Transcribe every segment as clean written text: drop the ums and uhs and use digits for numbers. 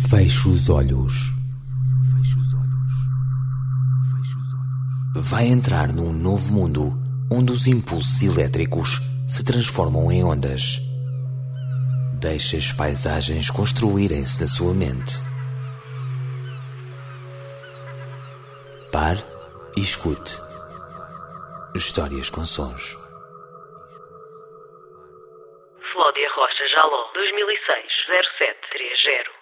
Feche os olhos. Vai entrar num novo mundo onde os impulsos elétricos se transformam em ondas. Deixe as paisagens construírem-se na sua mente. Pare e escute. Histórias com sons. Flódia Rocha Jaló, 2006-0730.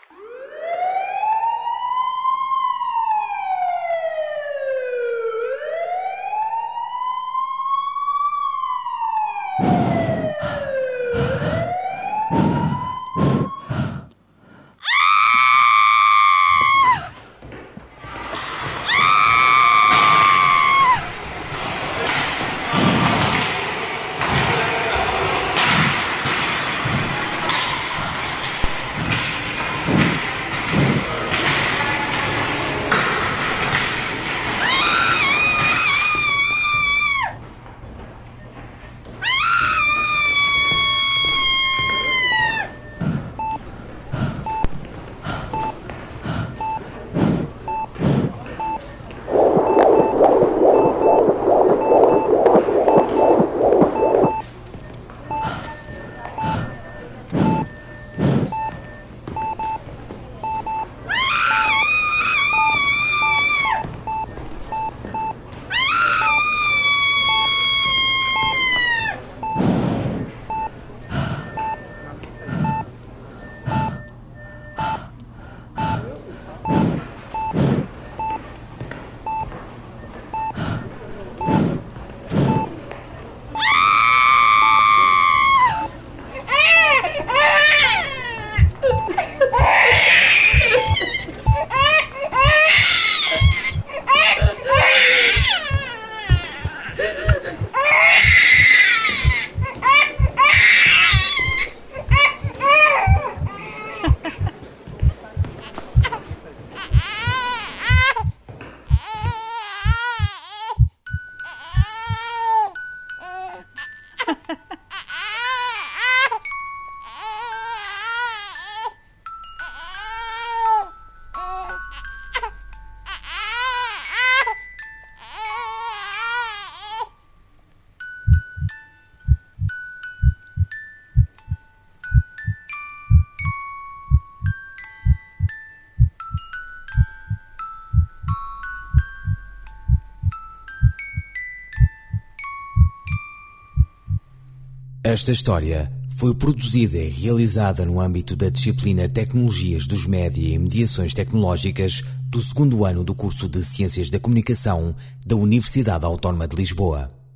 Esta história foi produzida e realizada no âmbito da disciplina Tecnologias dos Média e Mediações Tecnológicas do 2º ano do curso de Ciências da Comunicação da Universidade Autónoma de Lisboa.